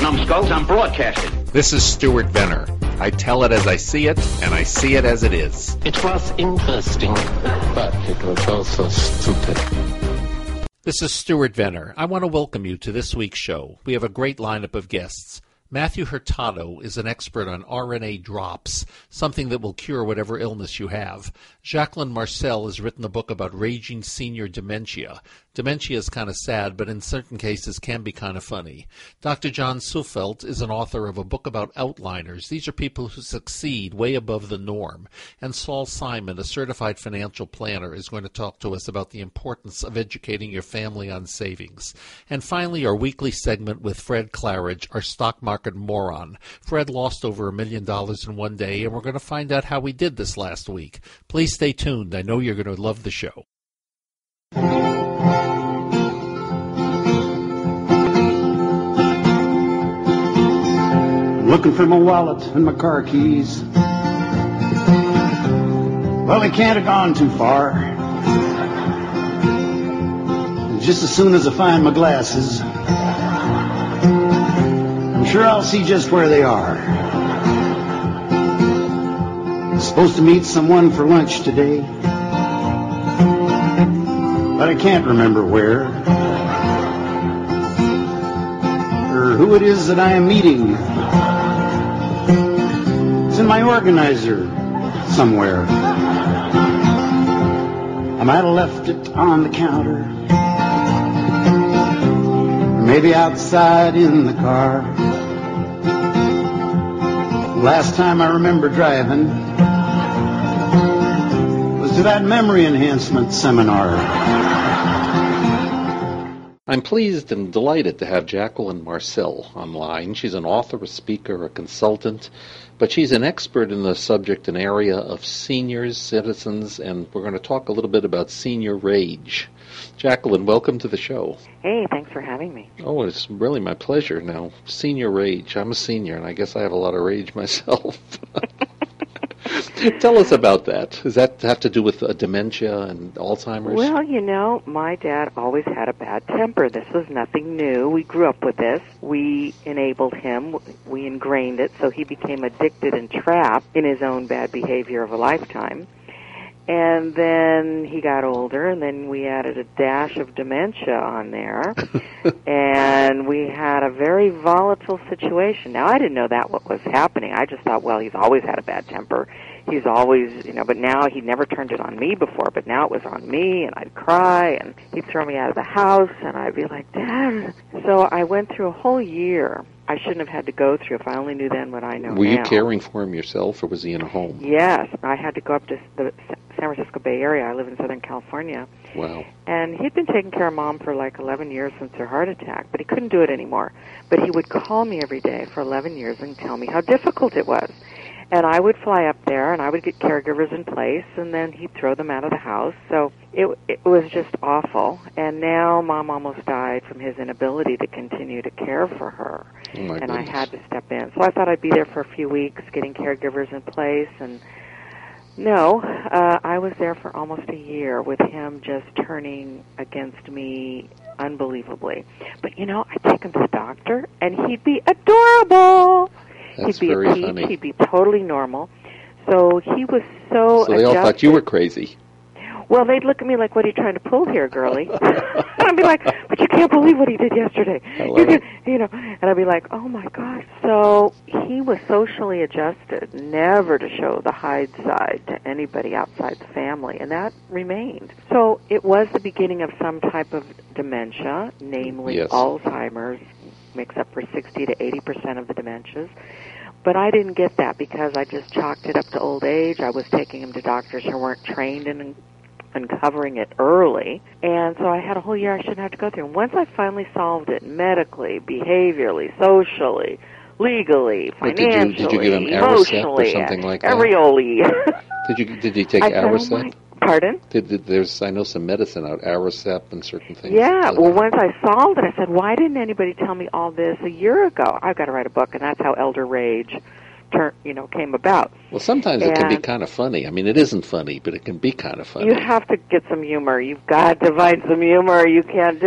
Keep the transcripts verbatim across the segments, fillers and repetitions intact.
numbskulls. I'm broadcasting. This is Stuart Venner. I tell it as I see it, and I see it as it is. It was interesting, but it was also stupid. This is Stuart Venner. I want to welcome you to this week's show. We have a great lineup of guests. Matthew Hurtado is an expert on R N A drops, something that will cure whatever illness you have. Jacqueline Marcel has written a book about raging senior dementia. Dementia is kind of sad, but in certain cases can be kind of funny. Doctor John Sufelt is an author of a book about outliners. These are people who succeed way above the norm. And Saul Simon, a certified financial planner, is going to talk to us about the importance of educating your family on savings. And finally, our weekly segment with Fred Claridge, our stock market moron. Fred lost over a million dollars in one day, and we're going to find out how he did this last week. Please stay tuned. I know you're going to love the show. Looking for my wallet and my car keys. Well, they can't have gone too far. Just as soon as I find my glasses, I'm sure I'll see just where they are. I'm supposed to meet someone for lunch today, but I can't remember where or who it is that I am meeting. It's in my organizer somewhere. I might have left it on the counter, or maybe outside in the car. Last time I remember driving was to that memory enhancement seminar. I'm pleased and delighted to have Jacqueline Marcel online. She's an author, a speaker, a consultant, but she's an expert in the subject and area of seniors, citizens, and we're going to talk a little bit about senior rage. Jacqueline, welcome to the show. Hey, thanks for having me. Oh, it's really my pleasure. Now, senior rage. I'm a senior, and I guess I have a lot of rage myself. Tell us about that. Does that have to do with uh, dementia and Alzheimer's? Well, you know, my dad always had a bad temper. This was nothing new. We grew up with this. We enabled him. We ingrained it, so he became addicted and trapped in his own bad behavior of a lifetime. And then he got older, and then we added a dash of dementia on there, and we had a very volatile situation. Now, I didn't know that what was happening. I just thought, well, he's always had a bad temper. He's always, you know, but now he never turned it on me before, but now it was on me, and I'd cry, and he'd throw me out of the house, and I'd be like, Dad. So I went through a whole year I shouldn't have had to go through if I only knew then what I know now. Were you caring for him yourself, or was he in a home? Yes. I had to go up to the San Francisco Bay Area. I live in Southern California. Wow. And he'd been taking care of Mom for like eleven years since her heart attack, but he couldn't do it anymore. But he would call me every day for eleven years and tell me how difficult it was. And I would fly up there, and I would get caregivers in place, and then he'd throw them out of the house. So it, it was just awful. And now Mom almost died from his inability to continue to care for her. Oh my and goodness. I had to step in. So I thought I'd be there for a few weeks, getting caregivers in place. And no, uh, I was there for almost a year with him just turning against me unbelievably. But, you know, I'd take him to the doctor, and he'd be adorable. That's he'd be very a peach. funny. He'd be totally normal. So he was so So they all adjusted. thought you were crazy. Well, they'd look at me like, what are you trying to pull here, girlie? And I'd be like, but you can't believe what he did yesterday. I love You, it. can, you know, and I'd be like, oh, my gosh. So he was socially adjusted, never to show the hide side to anybody outside the family, and that remained. So it was the beginning of some type of dementia, namely Yes. Alzheimer's, makes up for sixty to eighty percent of the dementias. But I didn't get that because I just chalked it up to old age. I was taking him to doctors who weren't trained in uncovering it early. And so I had a whole year I shouldn't have to go through. And once I finally solved it medically, behaviorally, socially, legally, Wait, did you- financially, did you give him Aricept or emotionally, something like that? Areoli. Did you did you take I said, oh, Aricept? my- Pardon? Did, did, there's I know some medicine out, Aricept and certain things. Yeah, Uh, well, once I solved it, I said, why didn't anybody tell me all this a year ago? I've got to write a book, and that's how Elder Rage turn, you know, came about. Well, sometimes it can be And- kind of funny. I mean, it isn't funny, but it can be kind of funny. You have to get some humor. You've got to find some humor. You can't do it.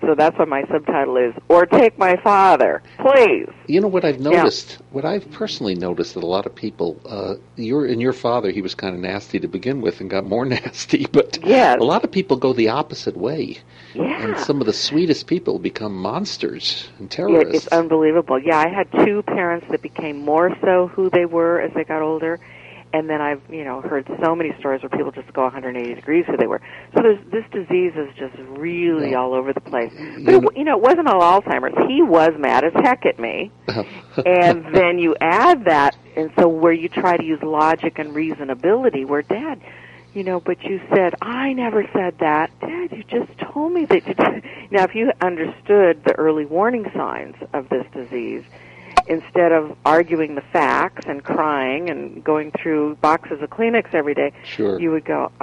So that's why my subtitle is, or take my father, please. You know what I've noticed, yeah. what I've personally noticed that a lot of people, uh, your and your father, he was kind of nasty to begin with and got more nasty, but yes. a lot of people go the opposite way. Yeah. And some of the sweetest people become monsters and terrorists. Yeah, it's unbelievable. Yeah, I had two parents that became more so who they were as they got older. And then I've, you know, heard so many stories where people just go one hundred eighty degrees who they were. So there's, this disease is just really yeah. all over the place. But, it, you know, it wasn't all Alzheimer's. He was mad as heck at me. And then you add that, and so where you try to use logic and reasonability, where, Dad, you know, but you said, I never said that. Dad, you just told me that you did. Now, if you understood the early warning signs of this disease, instead of arguing the facts and crying and going through boxes of Kleenex every day, sure. you would go,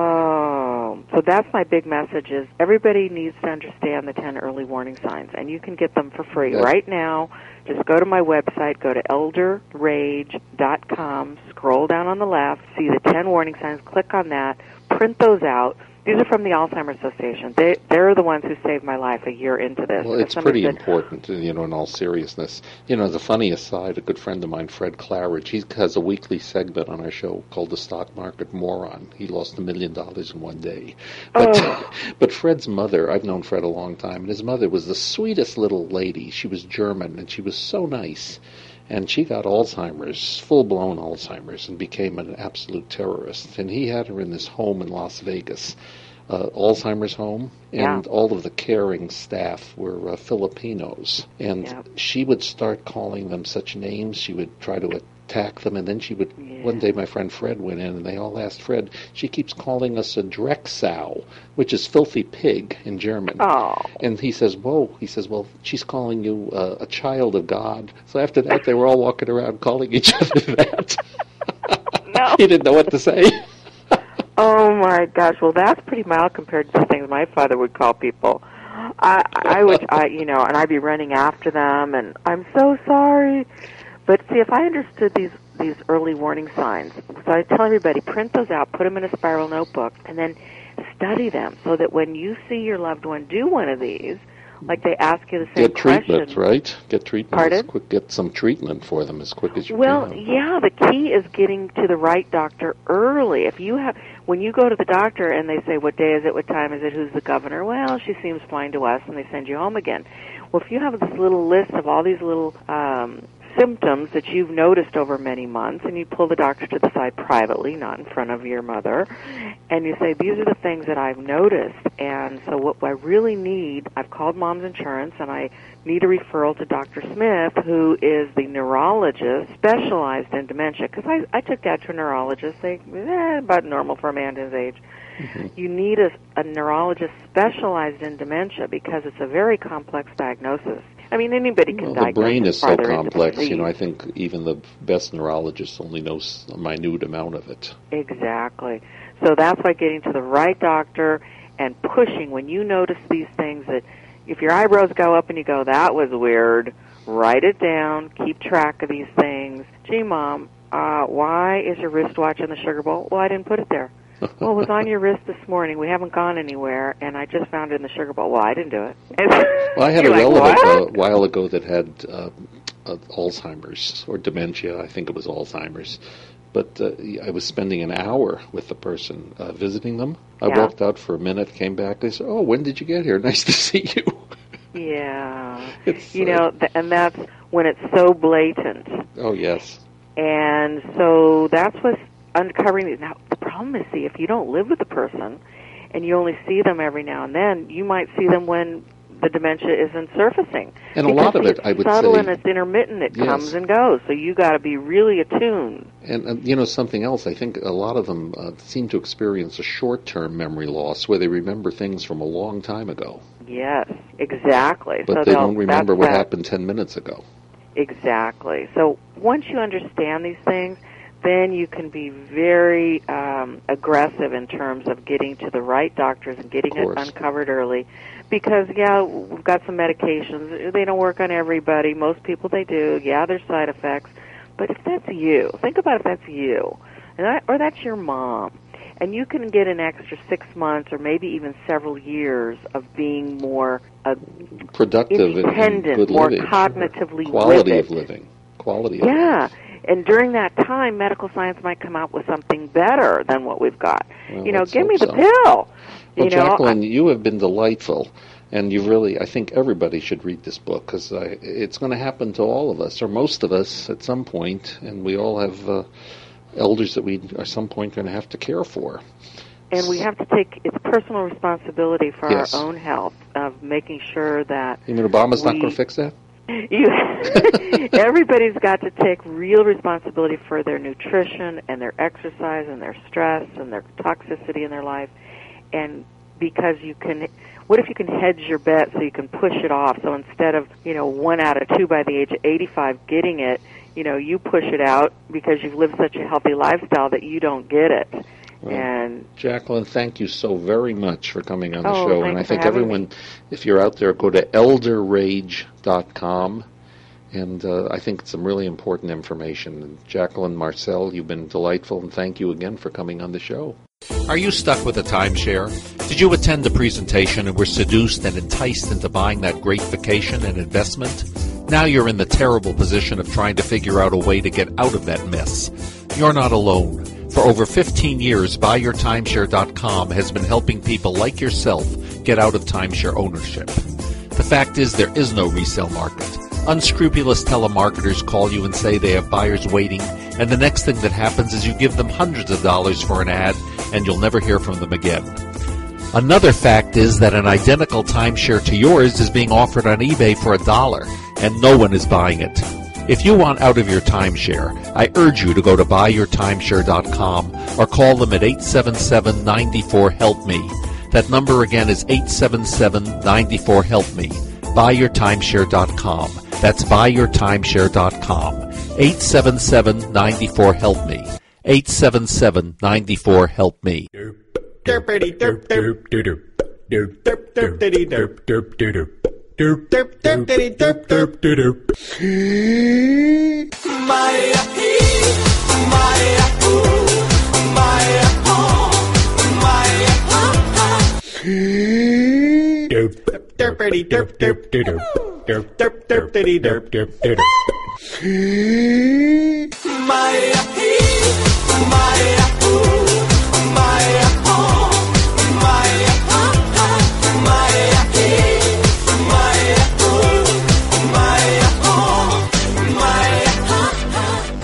oh. So that's my big message is everybody needs to understand the ten early warning signs, and you can get them for free yes. right now. Just go to my website, go to elder rage dot com, scroll down on the left, see the ten warning signs, click on that, print those out. These are from the Alzheimer's Association. They, they're the ones who saved my life a year into this. Well, it's pretty said, important, you know, in all seriousness. You know, the funny aside, a good friend of mine, Fred Claridge, he has a weekly segment on our show called The Stock Market Moron. He lost a million dollars in one day. But, oh. but Fred's mother, I've known Fred a long time, and his mother was the sweetest little lady. She was German, and she was so nice. And she got Alzheimer's, full-blown Alzheimer's, and became an absolute terrorist. And he had her in this home in Las Vegas, uh, Alzheimer's home, and yeah. all of the caring staff were uh, Filipinos. And yeah. she would start calling them such names. She would try to attack them, and then she would, yeah. one day my friend Fred went in, and they all asked Fred, she keeps calling us a Drecksau, which is filthy pig in German. Oh. And he says, whoa, he says, well, she's calling you uh, a child of God. So after that, they were all walking around calling each other that. No. He didn't know what to say. Oh, my gosh. Well, that's pretty mild compared to the things my father would call people. I, I would, I, you know, and I'd be running after them, and I'm so sorry. But see, if I understood these these early warning signs, so I tell everybody, print those out, put them in a spiral notebook, and then study them so that when you see your loved one do one of these, like they ask you the same get question. Get treatment, right? Get treatment. Pardon? As quick, get some treatment for them as quick as you well, can. Well, yeah, the key is getting to the right doctor early. If you have, when you go to the doctor and they say, what day is it, what time is it, who's the governor? Well, she seems fine to us, and they send you home again. Well, if you have this little list of all these little um, symptoms that you've noticed over many months, and you pull the doctor to the side privately, not in front of your mother, and you say, these are the things that I've noticed, and so what I really need, I've called Mom's Insurance, and I need a referral to Doctor Smith, who is the neurologist specialized in dementia, because I, I took Dad to a neurologist, they, eh, about normal for a man his age. Mm-hmm. You need a, a neurologist specialized in dementia because it's a very complex diagnosis. I mean, anybody can well, diagnose the brain it is so farther complex. into the You know, I think even the best neurologist only knows a minute amount of it. Exactly. So that's why getting to the right doctor and pushing when you notice these things that if your eyebrows go up and you go, that was weird, write it down, keep track of these things. Gee, Mom, uh, why is your wristwatch in the sugar bowl? Well, I didn't put it there. Well, it was on your wrist this morning. We haven't gone anywhere, and I just found it in the sugar bowl. Well, I didn't do it. Well, I had a like, relative what? a while ago that had uh, uh, Alzheimer's or dementia. I think it was Alzheimer's. But uh, I was spending an hour with the person uh, visiting them. I yeah. walked out for a minute, came back. They said, "Oh, when did you get here? Nice to see you." Yeah. It's, you uh, know, th- and that's when it's so blatant. Oh, yes. And so that's what's uncovering these. Now, the problem is, see, if you don't live with the person and you only see them every now and then, you might see them when the dementia isn't surfacing. And a lot of it, I would say... It's subtle and it's intermittent. It yes. comes and goes. So you got to be really attuned. And, uh, you know, something else, I think a lot of them uh, seem to experience a short-term memory loss where they remember things from a long time ago. Yes, exactly. But so they don't remember what that. happened ten minutes ago. Exactly. So once you understand these things, then you can be very um, aggressive in terms of getting to the right doctors and getting it uncovered early. Because, yeah, we've got some medications. They don't work on everybody. Most people, they do. Yeah, there's side effects. But if that's you, think about if that's you, and that, or that's your mom, And you can get an extra six months or maybe even several years of being more uh, productive, independent, and good more living. cognitively quality with of it. living, quality of Yeah, living. and during that time, medical science might come out with something better than what we've got. Well, you know, let's give hope me the so. pill. Well, you know, Jacqueline, I, you have been delightful, and you really, I think everybody should read this book, because it's going to happen to all of us, or most of us at some point, and we all have uh, elders that we at some point going to have to care for. And we have to take it's personal responsibility for Yes. our own health of making sure that You mean Obama's we, not going to fix that? You, everybody's got to take real responsibility for their nutrition and their exercise and their stress and their toxicity in their life. And because you can, what if you can hedge your bet so you can push it off? So instead of, you know, one out of two by the age of eighty-five getting it, you know, you push it out because you've lived such a healthy lifestyle that you don't get it. Well, and Jacqueline, thank you so very much for coming on the Oh, show. thanks And I for think having everyone, me. if you're out there, go to elder rage dot com. And uh, I think it's some really important information. And Jacqueline Marcel, you've been delightful, and thank you again for coming on the show. Are you stuck with a timeshare? Did you attend a presentation and were seduced and enticed into buying that great vacation and investment? Now you're in the terrible position of trying to figure out a way to get out of that mess. You're not alone. For over fifteen years, buy your timeshare dot com has been helping people like yourself get out of timeshare ownership. The fact is there is no resale market. Unscrupulous telemarketers call you and say they have buyers waiting, and the next thing that happens is you give them hundreds of dollars for an ad, and you'll never hear from them again. Another fact is that an identical timeshare to yours is being offered on eBay for a dollar, and no one is buying it. If you want out of your timeshare, I urge you to go to buy your timeshare dot com or call them at eight seven seven, nine four, help me. That number again is eight seven seven, nine four, help me. buy your timeshare dot com. That's buy your timeshare dot com. eight seven seven, nine four, help me. eight seven seven, nine four, help me. Derpity derp derp derp derp derp derp diddy derp derp derp derp derp derp diddy derp derp derp. Maya hee, Maya ooh, Maya oh, Maya ha ha. Derp derpity derp derp derp derp derp derp diddy derp derp derp. Maya hee, Maya ooh, Maya oh, Maya ha ha, Maya hee, Maya ooh, Maya oh, Maya ha ha.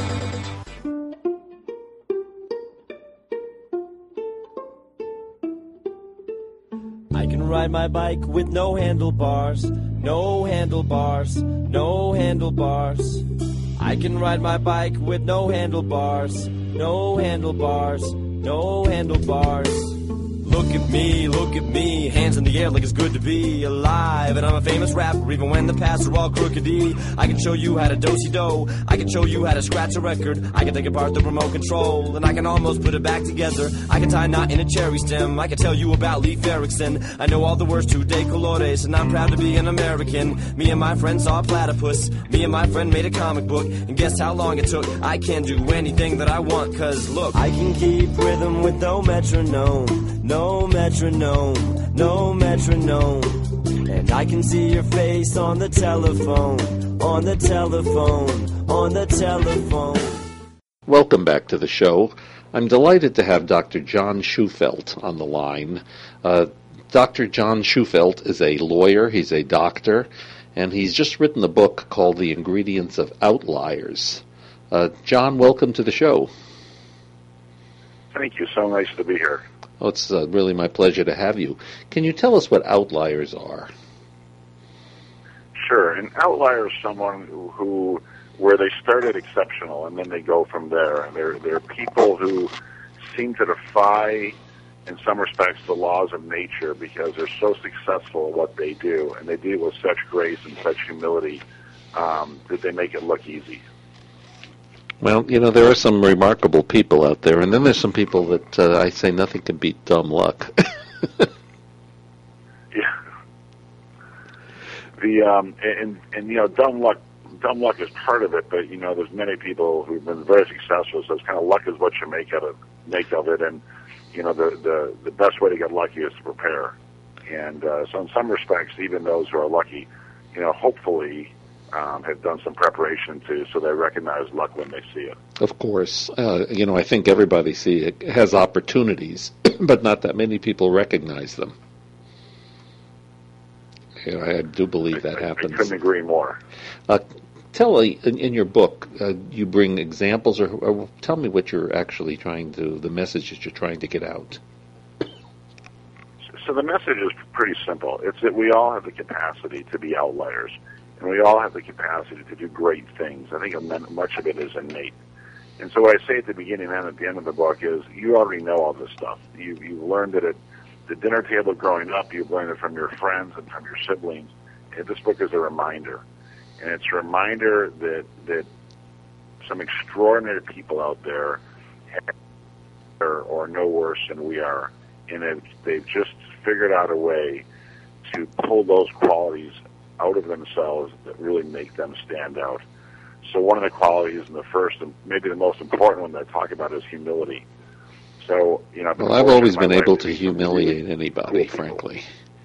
I can ride my bike with no handlebars, no handlebars, no handlebars. I can ride my bike with no handlebars, no handlebars, no handlebars. Look at me, look at me, hands in the air like it's good to be alive. And I'm a famous rapper even when the paths are all crookedy. I can show you how to do-si-do, I can show you how to scratch a record. I can take apart the remote control, and I can almost put it back together. I can tie a knot in a cherry stem, I can tell you about Leif Erikson. I know all the words to De Colores, and I'm proud to be an American. Me and my friend saw a platypus, me and my friend made a comic book, and guess how long it took? I can do anything that I want, cause look, I can keep rhythm with no metronome. No metronome, no metronome. And I can see your face on the telephone, on the telephone, on the telephone. Welcome back to the show. I'm delighted to have Doctor John Shufelt on the line. Uh, Doctor John Shufelt is a lawyer, he's a doctor, and he's just written a book called The Ingredients of Outliers. Uh, John, welcome to the show. Thank you. So nice to be here. Oh, it's uh, really my pleasure to have you. Can you tell us what outliers are? Sure. An outlier is someone who, who where they started exceptional and then they go from there. And they're, they're people who seem to defy, in some respects, the laws of nature because they're so successful at what they do, and they do it with such grace and such humility um, that they make it look easy. Well, you know, there are some remarkable people out there, and then there's some people that uh, I say nothing can beat dumb luck. Yeah. The um and and you know, dumb luck dumb luck is part of it, but you know, there's many people who've been very successful, so it's kind of luck is what you make out of make of it. And you know, the, the, the best way to get lucky is to prepare. And uh, so in some respects, even those who are lucky, you know, hopefully um, have done some preparation to so they recognize luck when they see it. Of course. Uh, you know, I think everybody see it has opportunities, but not that many people recognize them. You know, I do believe that I, happens. I couldn't agree more. Uh, tell in, in your book, uh, you bring examples, or, or tell me what you're actually trying to, the message that you're trying to get out. So the message is pretty simple. It's that we all have the capacity to be outliers, and we all have the capacity to do great things. I think much of it is innate. And so what I say at the beginning and at the end of the book is you already know all this stuff. You, you've learned it at the dinner table growing up. You've learned it from your friends and from your siblings. And this book is a reminder. And it's a reminder that, that some extraordinary people out there have, or, or no worse than we are. And they've, they've just figured out a way to pull those qualities out of themselves that really make them stand out. So one of the qualities, and the first and maybe the most important one that I talk about, is humility. So, you know, well, I've always been able to humiliate anybody, frankly.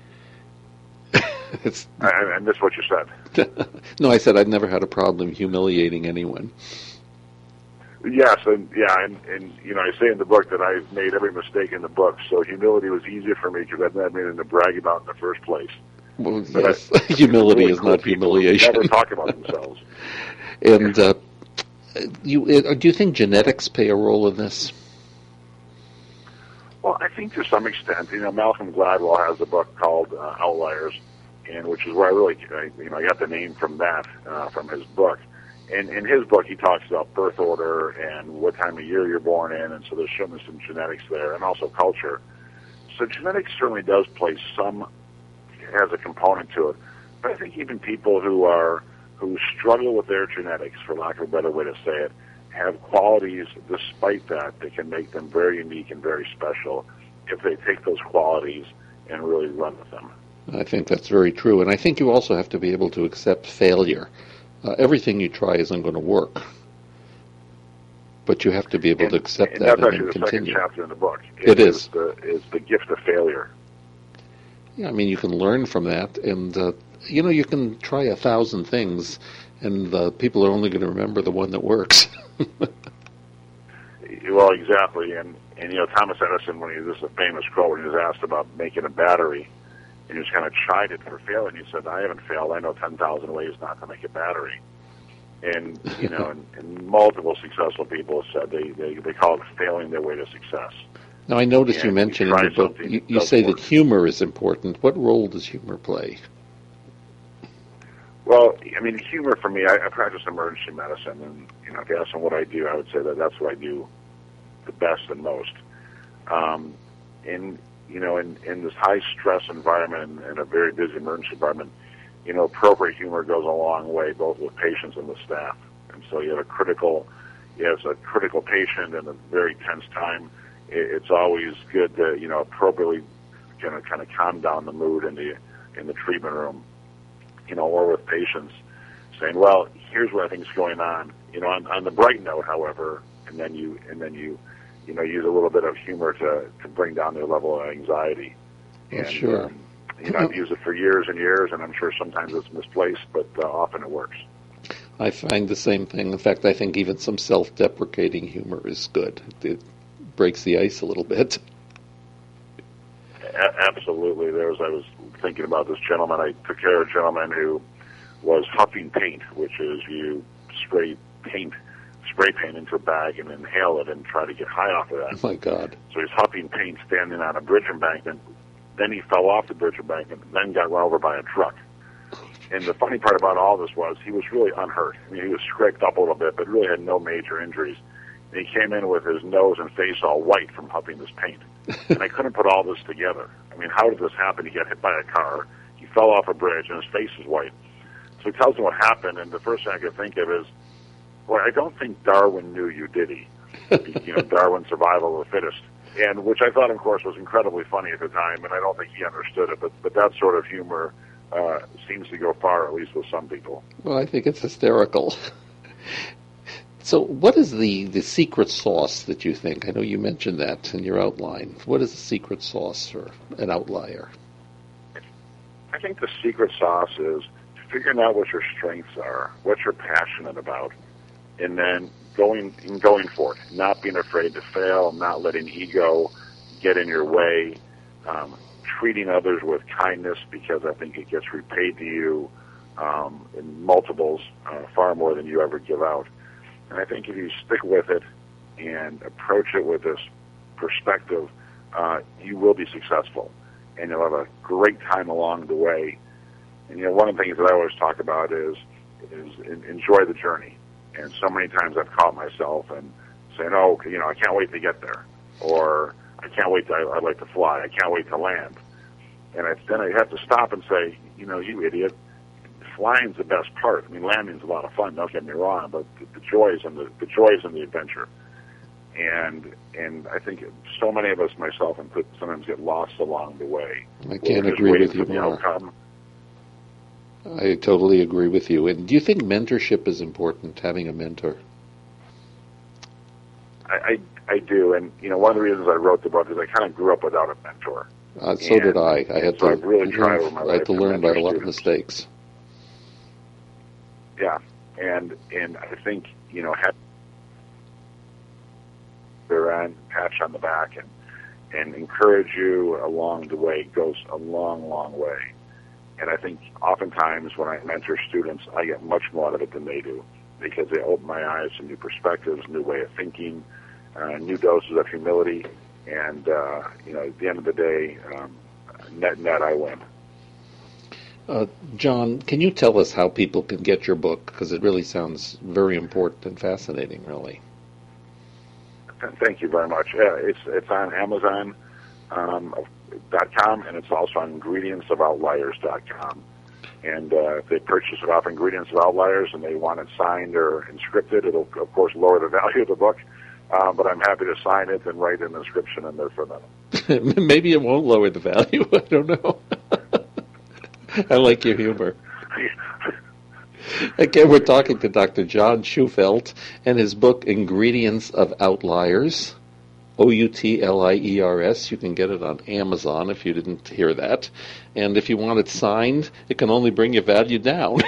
it's, I, I missed what you said. No, I said I've never had a problem humiliating anyone. Yes, and yeah, and, and you know, I say in the book that I've made every mistake in the book, so humility was easier for me because I've not made anything to brag about in the first place. Well, but yes, I, humility really is cool not humiliation. Never talk about themselves. And uh, you, uh, do you think genetics play a role in this? Well, I think to some extent. You know, Malcolm Gladwell has a book called uh, Outliers, and which is where I really, I, you know, I got the name from that, uh, from his book. And in his book, he talks about birth order and what time of year you're born in, and so there's certainly some genetics there, and also culture. So genetics certainly does play some, has a component to it. But I think even people who are, who struggle with their genetics, for lack of a better way to say it, have qualities despite that that can make them very unique and very special if they take those qualities and really run with them. I think that's very true. And I think you also have to be able to accept failure. Uh, everything you try isn't going to work, but you have to be able and, to accept and that and then continue. That's actually the second chapter in the book. It, it is. Is the, is the gift of failure. Yeah, I mean, you can learn from that, and uh, you know, you can try a thousand things, and uh, people are only going to remember the one that works. Well, exactly, and and you know, Thomas Edison, when he this is a famous quote, when he was asked about making a battery. And he was kind of chided for failing. He said, I haven't failed. I know ten thousand ways not to make a battery. And, you know, and, and multiple successful people have said they, they, they call it failing their way to success. Now, I noticed and you mentioned in the book, you, you say work. that humor is important. What role does humor play? Well, I mean, humor for me, I, I practice emergency medicine. And, you know, if you ask me what I do, I would say that that's what I do the best and most. Um, and, you know, in, in this high-stress environment and a very busy emergency environment, you know, appropriate humor goes a long way, both with patients and with staff. And so you have a critical, you have a critical patient in a very tense time. It, it's always good to, you know, appropriately kind of kind of calm down the mood in the in the treatment room, you know, or with patients, saying, well, here's what I think is going on. You know, on, on the bright note, however, and then you and then you. you know, use a little bit of humor to, to bring down their level of anxiety. And, well, sure. Um, you know, I've used it for years and years, and I'm sure sometimes it's misplaced, but uh, often it works. I find the same thing. In fact, I think even some self-deprecating humor is good. It breaks the ice a little bit. A- absolutely. There was, I was thinking about this gentleman. I took care of a gentleman who was huffing paint, which is you spray paint spray paint into a bag and inhale it and try to get high off of that. Oh, my God. So he's huffing paint standing on a bridge embankment. Then he fell off the bridge embankment and then got run over by a truck. And the funny part about all this was he was really unhurt. I mean, he was scraped up a little bit, but really had no major injuries. And he came in with his nose and face all white from huffing this paint. And I couldn't put all this together. I mean, how did this happen? He got hit by a car. He fell off a bridge and his face is white. So he tells me what happened, and the first thing I could think of is, well, I don't think Darwin knew you, did he? You know, Darwin's survival of the fittest. And which I thought, of course, was incredibly funny at the time, and I don't think he understood it. But, but that sort of humor uh, seems to go far, at least with some people. Well, I think it's hysterical. So what is the, the secret sauce that you think? I know you mentioned that in your outline. What is the secret sauce for an outlier? I think the secret sauce is figuring out what your strengths are, what you're passionate about, and then going and going for it, not being afraid to fail, not letting ego get in your way, um, treating others with kindness, because I think it gets repaid to you um, in multiples, uh, far more than you ever give out. And I think if you stick with it and approach it with this perspective, uh, you will be successful, and you'll have a great time along the way. And, you know, one of the things that I always talk about is is enjoy the journey. And so many times I've caught myself and saying, oh, you know, I can't wait to get there, or I can't wait to, I'd like to fly, I can't wait to land. And I, then I have to stop and say, you know, you idiot, flying's the best part. I mean, landing's a lot of fun, don't get me wrong, but the, the joys and the, the joys in the adventure. And and I think so many of us, myself included, sometimes get lost along the way. I can't agree with you more. Outcome. I totally agree with you. And do you think mentorship is important, having a mentor? I, I, I do. And, you know, one of the reasons I wrote the book is I kind of grew up without a mentor. Uh, so and, did I. I had so to, really tried learn, my I had to learn by a lot of students. mistakes. Yeah. And and I think, you know, having their patch on the back and, and encourage you along the way goes a long, long way. And I think oftentimes when I mentor students, I get much more out of it than they do, because they open my eyes to new perspectives, new way of thinking, uh, new doses of humility. And, uh, you know, at the end of the day, um, net, net, I win. Uh, John, can you tell us how people can get your book? Because it really sounds very important and fascinating, really. Thank you very much. Yeah, it's it's on Amazon um, dot com, and it's also on ingredients of outliers dot com. And uh, if they purchase it off Ingredients of Outliers and they want it signed or inscripted, it'll, of course, lower the value of the book. Uh, but I'm happy to sign it and write an inscription in there for them. Maybe it won't lower the value. I don't know. I like your humor. Again, we're talking to Doctor John Shufeldt and his book, Ingredients of Outliers, O U T L I E R S. You can get it on Amazon if you didn't hear that. And if you want it signed, it can only bring your value down.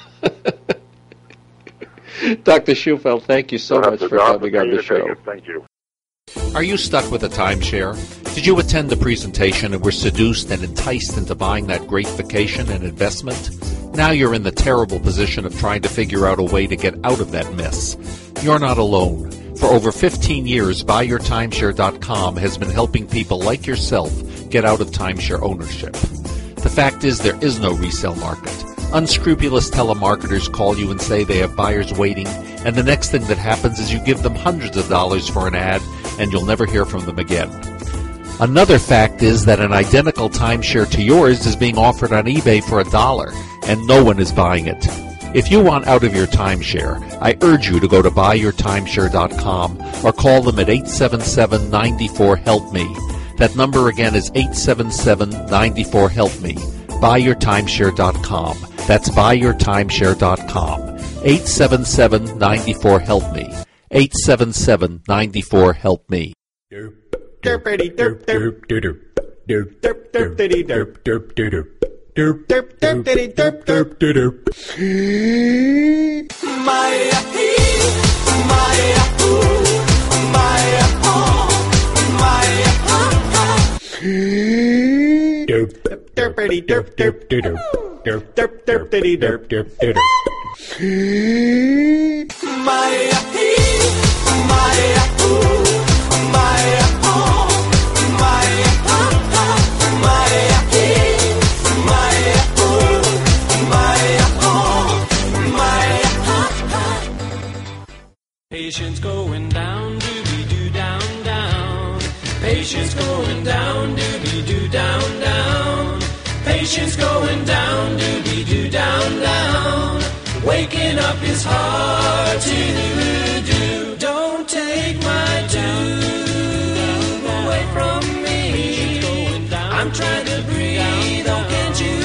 Doctor Shufeldt, thank you so much for coming on the show. Thank you. Are you stuck with a timeshare? Did you attend the presentation and were seduced and enticed into buying that great vacation and investment? Now you're in the terrible position of trying to figure out a way to get out of that mess. You're not alone. For over fifteen years, buy your timeshare dot com has been helping people like yourself get out of timeshare ownership. The fact is, there is no resale market. Unscrupulous telemarketers call you and say they have buyers waiting, and the next thing that happens is you give them hundreds of dollars for an ad, and you'll never hear from them again. Another fact is that an identical timeshare to yours is being offered on eBay for a dollar, and no one is buying it. If you want out of your timeshare, I urge you to go to buy your timeshare dot com or call them at eight seven seven, nine four, help me. That number again is eight seven seven, nine four, help me. buy your timeshare dot com. That's buy your timeshare dot com. eight seven seven, nine four, help me. eight seven seven, nine four, help me. Derp, derpity derp derp derp derp derp derpity derp derp derp derp derp derpity derp derp derp. Maya Maya Maya Maya derp derpity derp derp derp derp derp derpity derp derp derp. Maya Maya Maya Patience going down, doobie-doo, down, down. Patience going down, doobie-doo, down, down. Patience going down, doobie-doo, down, down. Waking up is hard to do. Don't take my tube away from me. I'm trying to breathe, oh can't you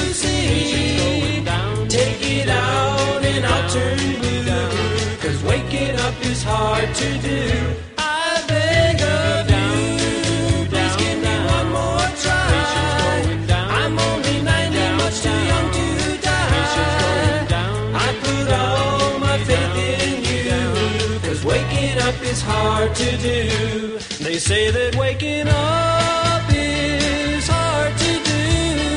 see? Take it out and I'll turn blue. Cause waking up is hard. hard to do. I beg of you, please give me one more try. I'm only ninety, much too young to die. I put all my faith in you, 'cause waking up is hard to do. They say that waking up is hard to do.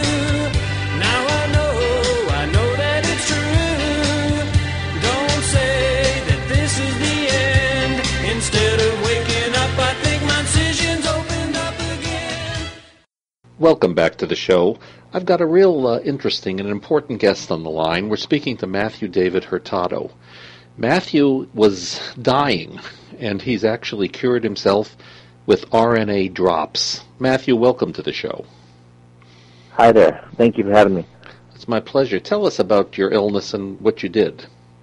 Now I know, I know that it's true. Don't say that this is the end. Instead of waking up, I think my incisions opened up again. Welcome back to the show. I've got a real uh, interesting and important guest on the line. We're speaking to Matthew David Hurtado. Matthew was dying, and he's actually cured himself with R N A drops. Matthew, welcome to the show. Hi there. Thank you for having me. It's my pleasure. Tell us about your illness and what you did.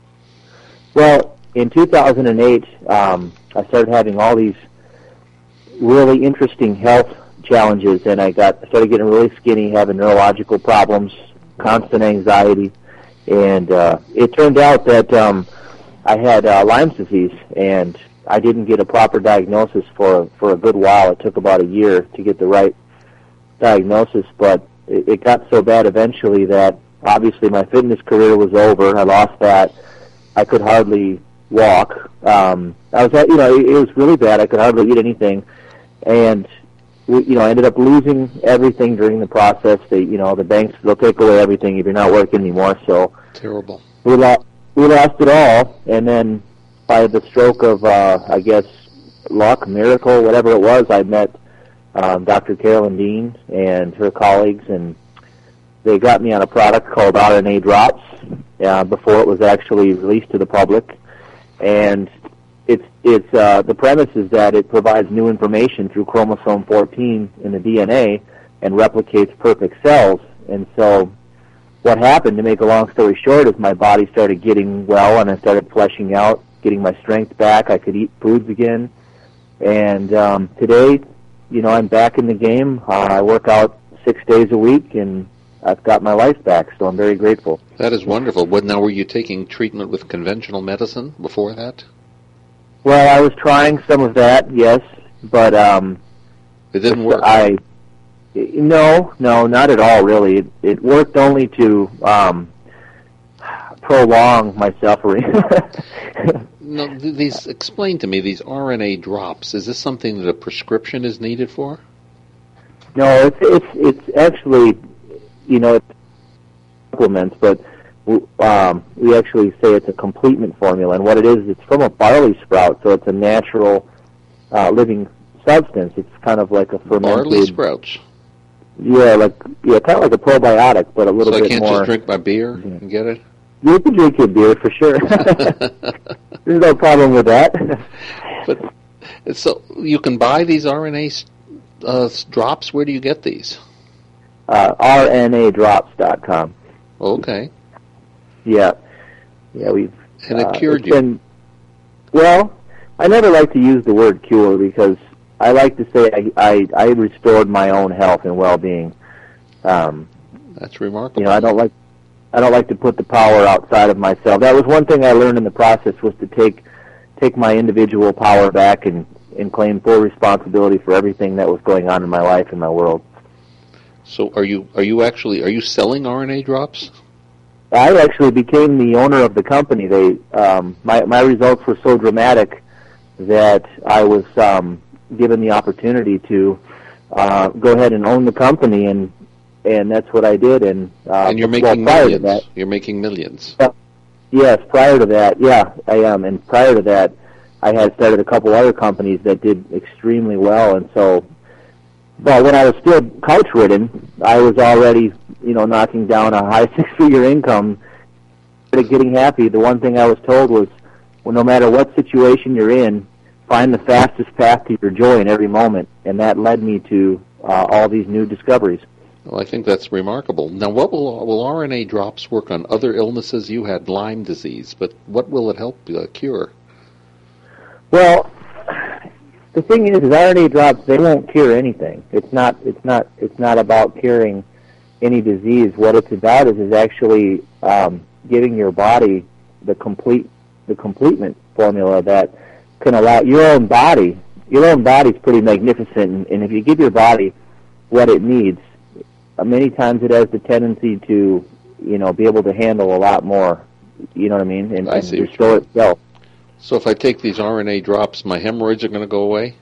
Well, in two thousand eight, um, I started having all these really interesting health challenges, and I got I started getting really skinny, having neurological problems, constant anxiety, and uh, it turned out that um, I had uh, Lyme's disease, and I didn't get a proper diagnosis for for a good while. It took about a year to get the right diagnosis, but it, it got so bad eventually that obviously my fitness career was over. I lost that. I could hardly walk. Um, I was, at, you know, it, it was really bad. I could hardly eat anything, and we, you know, I ended up losing everything during the process. They, you know, the banks they'll take away everything if you're not working anymore. So terrible. We lost. We lost it all, and then by the stroke of, uh, I guess, luck, miracle, whatever it was, I met um, Doctor Carolyn Dean and her colleagues, and they got me on a product called R N A drops uh, before it was actually released to the public. And it's it's uh, the premise is that it provides new information through chromosome fourteen in the D N A and replicates perfect cells. And so what happened, to make a long story short, is my body started getting well, and I started fleshing out, getting my strength back. I could eat foods again. And um, today, you know, I'm back in the game. Uh, I work out six days a week, and I've got my life back, so I'm very grateful. That is wonderful. What, now, were you taking treatment with conventional medicine before that? Well, I was trying some of that, yes, but um, it didn't work. I no, no, not at all. Really, it, it worked only to um, prolong my suffering. No, th- these explain to me these R N A drops. Is this something that a prescription is needed for? No, it's it's it's actually, you know, it's supplements, but um, we actually say it's a complement formula. And what it is, it's from a barley sprout, so it's a natural uh, living substance. It's kind of like a fermented barley sprouts. Yeah, like yeah, kind of like a probiotic, but a little so bit more. So I can't just drink my beer yeah. and get it? You can drink your beer for sure. There's no problem with that. But so you can buy these R N A uh, drops. Where do you get these? Uh, R N A drops dot com. Okay. Yeah, yeah, we've. And it uh, cured you. Been, well, I never like to use the word cure because I like to say I I, I restored my own health and well-being. Um, That's remarkable. You know, I don't like. I don't like to put the power outside of myself. That was one thing I learned in the process, was to take take my individual power back and, and claim full responsibility for everything that was going on in my life and my world. So are you are you actually are you selling R N A drops? I actually became the owner of the company. They um, my my results were so dramatic that I was um, given the opportunity to uh, go ahead and own the company, and and that's what I did. And uh, and you're well, making prior millions. To that, you're making millions. Uh, yes, prior to that, yeah, I am. And prior to that, I had started a couple other companies that did extremely well. And so, but when I was still couch-ridden, I was already, you know, knocking down a high six-figure income. But getting happy, the one thing I was told was, well, no matter what situation you're in, find the fastest path to your joy in every moment. And that led me to uh, all these new discoveries. Well, I think that's remarkable. Now, what will will R N A drops work on other illnesses? You had Lyme disease, but what will it help uh, cure? Well, the thing is, is R N A drops, they won't cure anything. It's not. It's not. It's not about curing any disease. What it's about is is actually um, giving your body the complete the complement formula that can allow your own body. Your own body's pretty magnificent, and, and if you give your body what it needs, uh, many times it has the tendency to, you know, be able to handle a lot more. You know what I mean? And, I and see. restore itself. So if I take these R N A drops, my hemorrhoids are going to go away?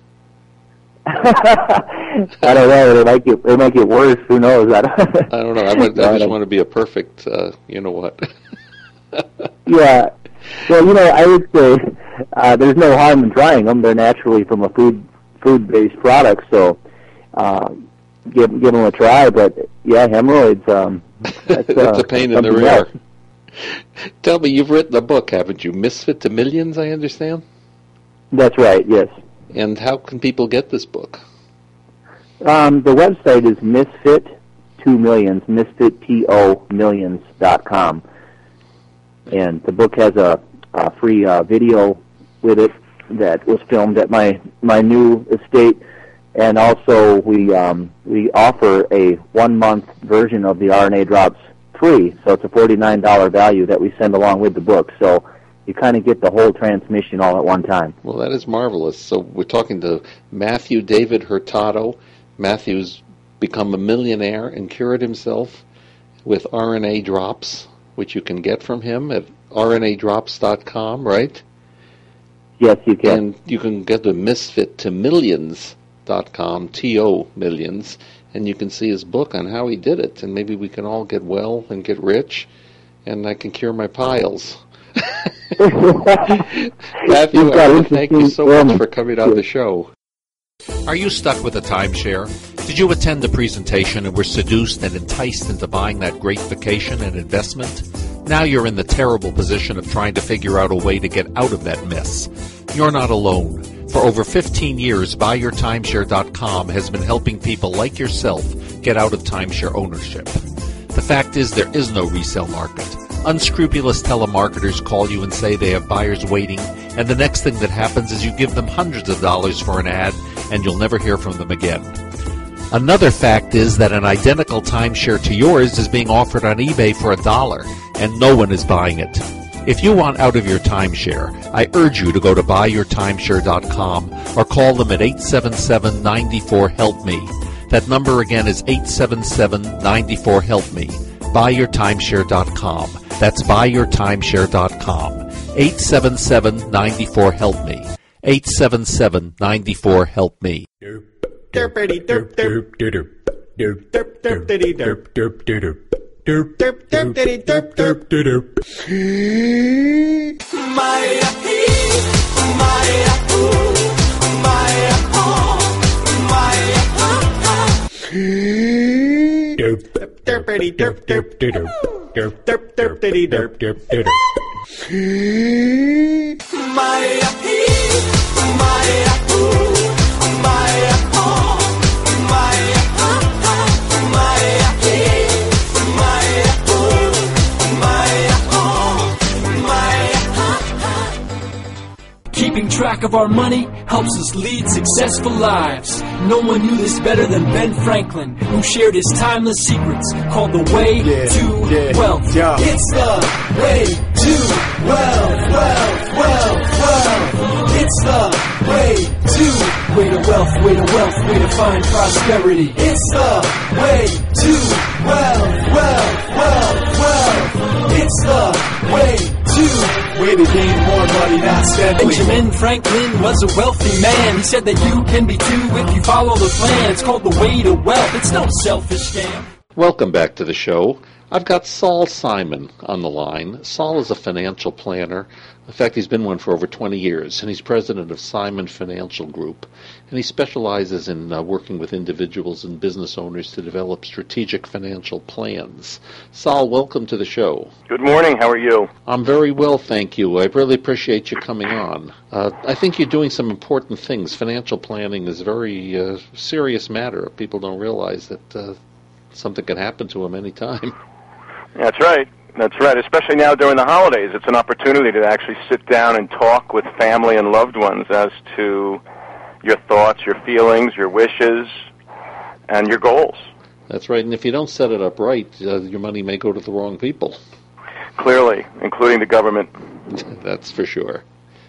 I don't know. It might get it might get worse. Who knows? I don't, I don't know. I, would, I just want to be a perfect, uh, you know what? Yeah. Well, you know, I would say uh, there's no harm in trying them. They're naturally from a food food based product, so uh, give give them a try. But yeah, hemorrhoids. Um, that's, uh, it's a pain in the rear. Tell me, you've written a book, haven't you? Misfit to Millions, I understand? That's right, yes. And how can people get this book? Um, the website is Misfit to Millions, misfit to millions dot com. And the book has a, a free uh, video with it that was filmed at my, my new estate. And also we um, we offer a one-month version of the R N A drops free, so it's a forty-nine dollars value that we send along with the book. So you kind of get the whole transmission all at one time. Well, that is marvelous. So we're talking to Matthew David Hurtado. Matthew's become a millionaire and cured himself with R N A drops, which you can get from him at R N A drops dot com, right? Yes, you can. And you can get the misfit to millions dot com, T O millions, and you can see his book on how he did it, and maybe we can all get well and get rich, and I can cure my piles. Matthew, I want to thank you so much for coming on the show. Are you stuck with a timeshare? Did you attend a presentation and were seduced and enticed into buying that great vacation and investment? Now you're in the terrible position of trying to figure out a way to get out of that mess. You're not alone. For over fifteen years, buy your timeshare dot com has been helping people like yourself get out of timeshare ownership. The fact is, there is no resale market. Unscrupulous telemarketers call you and say they have buyers waiting, and the next thing that happens is you give them hundreds of dollars for an ad, and you'll never hear from them again. Another fact is that an identical timeshare to yours is being offered on eBay for a dollar, and no one is buying it. If you want out of your timeshare, I urge you to go to buy your timeshare dot com or call them at eight seven seven, nine four, help me. That number again is eight seven seven, nine four, help me. buy your timeshare dot com. That's buy your timeshare dot com. eight seven seven, nine four, help me. eight seven seven, nine four, help me. Derpity derp derp derp derp derp derpity derp derp derp derp derp derpity derp derp derp. Maya he, Maya ooh, Maya oh, Maya ah ah. Derp derpity derp derp derp derp derp derpity derp derp derp. Maya he, Maya ooh, Maya oh, Maya ah ah, Maya he, Maya ooh, Maya oh, Maya ah ah. Keeping track of our money helps us lead successful lives. No one knew this better than Ben Franklin, who shared his timeless secrets called the way Yeah, to yeah, wealth. yeah. It's the way to wealth, wealth, wealth, wealth. It's the way to, way to wealth, way to wealth, way to find prosperity. It's the way to wealth, wealth, wealth, wealth. It's the way to, way to gain more money, not spend. Benjamin Franklin was a wealthy man. He said that you can be too if you follow the plan. It's called the way to wealth. It's no selfish scam. Welcome back to the show. I've got Saul Simon on the line. Saul is a financial planner. In fact, he's been one for over twenty years, and he's president of Simon Financial Group. And he specializes in uh, working with individuals and business owners to develop strategic financial plans. Saul, welcome to the show. Good morning. How are you? I'm very well, thank you. I really appreciate you coming on. Uh, I think you're doing some important things. Financial planning is a very uh, serious matter. People don't realize that uh, something can happen to them any time. That's right. That's right. Especially now during the holidays, it's an opportunity to actually sit down and talk with family and loved ones as to your thoughts, your feelings, your wishes, and your goals. That's right. And if you don't set it up right, uh, your money may go to the wrong people. Clearly, including the government. That's for sure.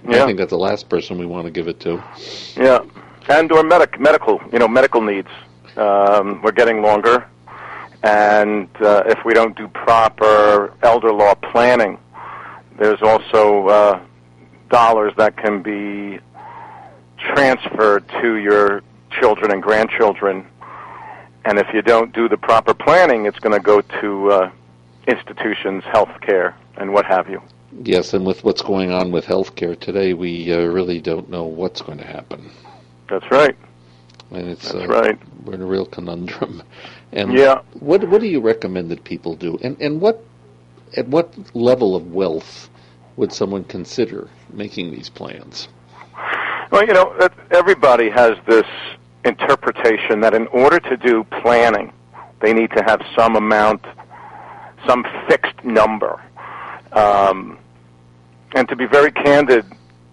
Yeah. I think that's the last person we want to give it to. Yeah, and or medic medical, you know, medical needs. Um, we're getting longer, and uh, if we don't do proper elder law planning, there's also uh, dollars that can be transferred to your children and grandchildren. And if you don't do the proper planning, it's going to go to uh, institutions, health care, and what have you. Yes, and with what's going on with healthcare today, we uh, really don't know what's going to happen. That's right. And it's That's uh, right. We're in a real conundrum. And yeah. What what do you recommend that people do? And and what at what level of wealth would someone consider making these plans? Well, you know, everybody has this interpretation that in order to do planning, they need to have some amount, some fixed number. Um, and to be very candid,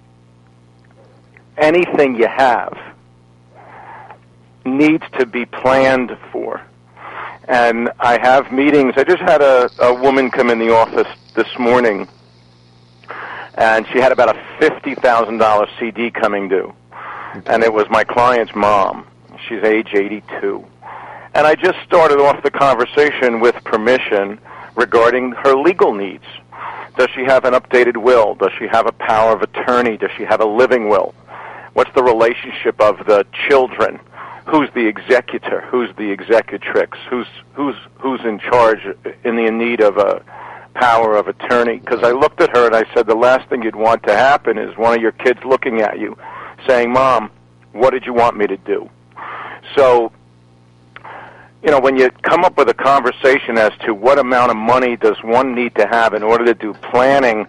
anything you have needs to be planned for. And I have meetings. I just had a, a woman come in the office this morning, and she had about a fifty thousand dollars C D coming due. And it was my client's mom. She's age eighty-two. And I just started off the conversation with permission regarding her legal needs. Does she have an updated will? Does she have a power of attorney? Does she have a living will? What's the relationship of the children? Who's the executor? Who's the executrix? Who's who's who's in charge, in the need of a power of attorney? Because I looked at her and I said, the last thing you'd want to happen is one of your kids looking at you saying, Mom, what did you want me to do? So, you know, when you come up with a conversation as to what amount of money does one need to have in order to do planning,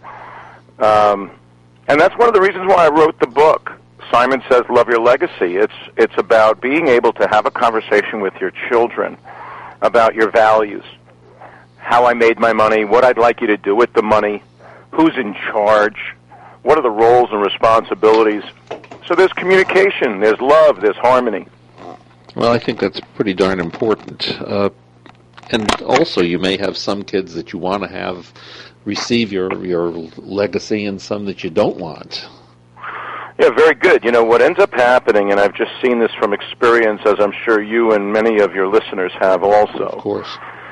um, and that's one of the reasons why I wrote the book, Simon Says Love Your Legacy. It's, it's about being able to have a conversation with your children about your values, how I made my money, what I'd like you to do with the money, who's in charge, what are the roles and responsibilities. So there's communication, there's love, there's harmony. Well, I think that's pretty darn important. Uh, and also, you may have some kids that you want to have receive your, your legacy and some that you don't want. Yeah, very good. You know, what ends up happening, and I've just seen this from experience, as I'm sure you and many of your listeners have also, of course,